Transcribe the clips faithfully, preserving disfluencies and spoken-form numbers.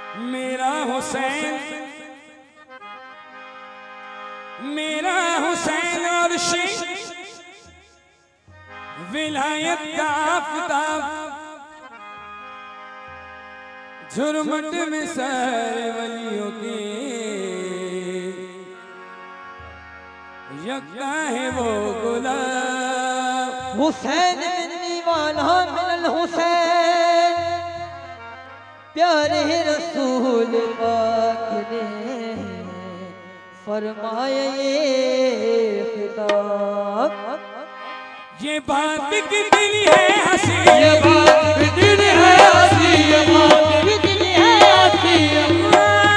मेरा हुसैन मेरा हुसैन और शेख विलायत का आफताब झुरमुट में सारे वलियों के यक्का है वो गुलाब। हुसैन मिलने वाला मिलन हुसैन प्यारे रसूल पाक ने फरमाया ये खिताब। ये बात कितनी है हंसी, ये बात कितनी है हंसी, ये बात कितनी है हंसी, ये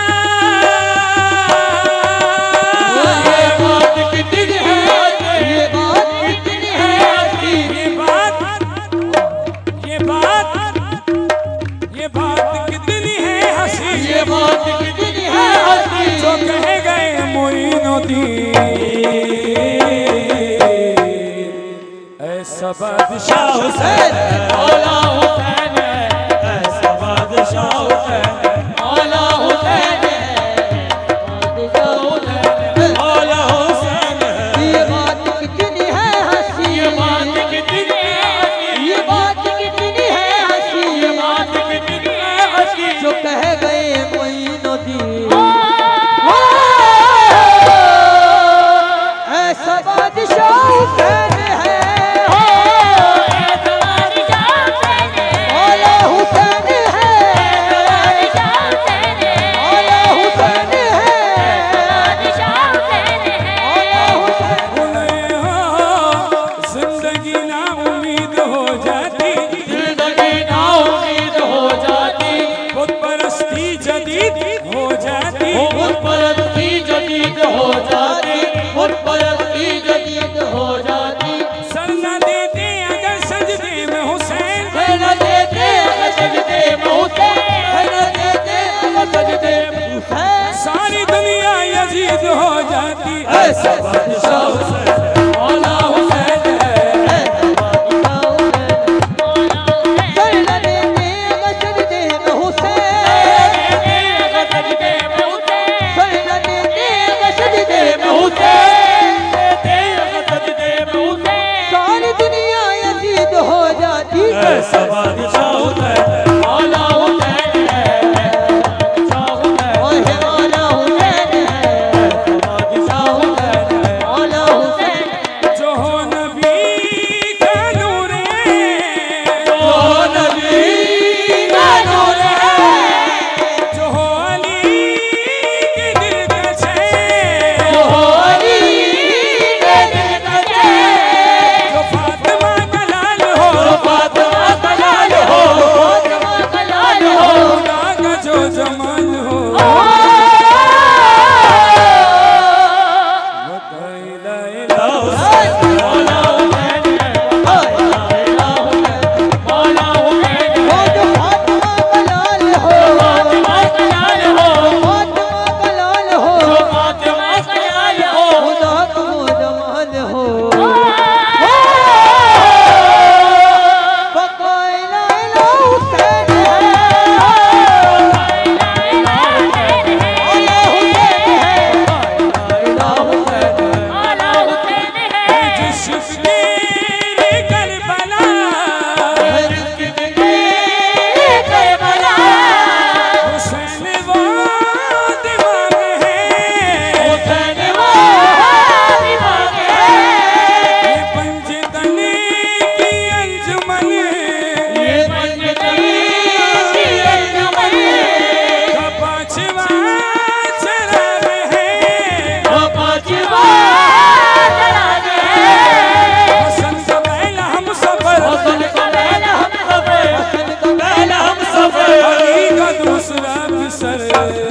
बात कितनी है हंसी, ये बात कितनी है हंसी, ये बात ये बात ये बात कितनी है हंसी, ये बात कितनी है हंसी, जो कहे गए मोइनुद्दीन ऐसा बादशाह हुसैन मौला हुसैन ऐसा बादशाह हुसैन मौला हुसैन बादशाह हुसैन मौला हुसैन ये बात कितनी है हंसी, ये बात कितनी है हंसी, ये बात कितनी है हंसी, ये बात कितनी है हंसी, जो कह गए मोइनुद्दीन ऐसा बादशाह हुसैन है, मौला हुसैन है, मौला हुसैन है, मौला हुसैन बोले हो जिंदगी ना उम्मीद हो जाती, जिंदगी ना उम्मीद हो जाती, खुद परस्ती जदीद हो जाती, खुद परस्ती जदीद हो जाती, खुद परस्ती जदीद हो जाती, सर न देते अगर सजदे में हुसैन, सर देते अगर सजदे में हुसैन, सर देते अगर सजदे में हुसैन, सारी दुनिया यजीद हो जाती। ऐसा बादशाह हुसैन मौला हुसैन है, ऐसा बादशाह हुसैन सर देते अगर सजदे में हुसैन, सर देते अगर सजदे में हुसैन, सारी दुनिया यजीद हो जाती। ऐसा बादशाह हुसैन मौला हुसैन है, ओहे मौला हुसैन है, बादशाह हुसैन मौला हुसैन जो हो नबी का नूर है, जो नबी का नूर है, जो हो अली के दिल का चैन, जो अली के दिल का चैन, जो फातिमा का लाल हो, जो फातिमा का लाल हो, फातिमा का लाल हो, खुदा का जो जमाल हो, ला इलाहा इल्ला हुसैन मौला हुसैन है, मौला हुसैन है, वो जो फातिमा का लाल हो, फातिमा का लाल हो, फातिमा का लाल हो, फातिमा का लाल हो, खुदा का वो जमाल हो, बकाए ला इलाहा हुसैन है, मौला हुसैन है, ला इलाहा हुसैन है, जिस तेरे करबला हुसैन वो दिमाग है, ये पंजतनी की अंजुमन का पांचवा चराग है, हसन का पहला हम सफर, अली का दूसरा बिसर,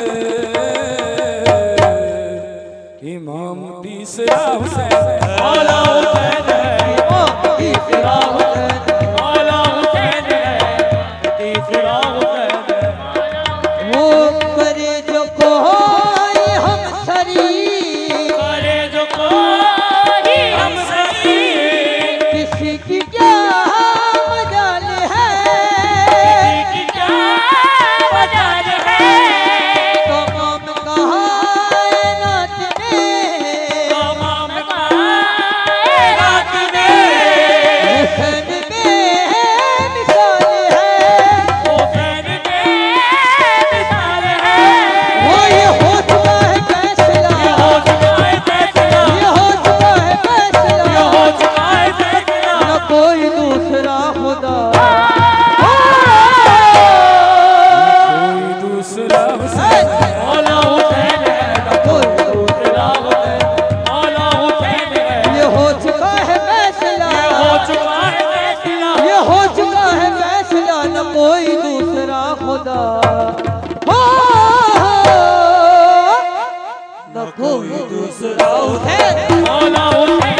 इमाम तीसरा हुसैन वो करे जो कोई हम सरी, किसी की क्या मजाल है, हो न कोई दूसरा है, मौला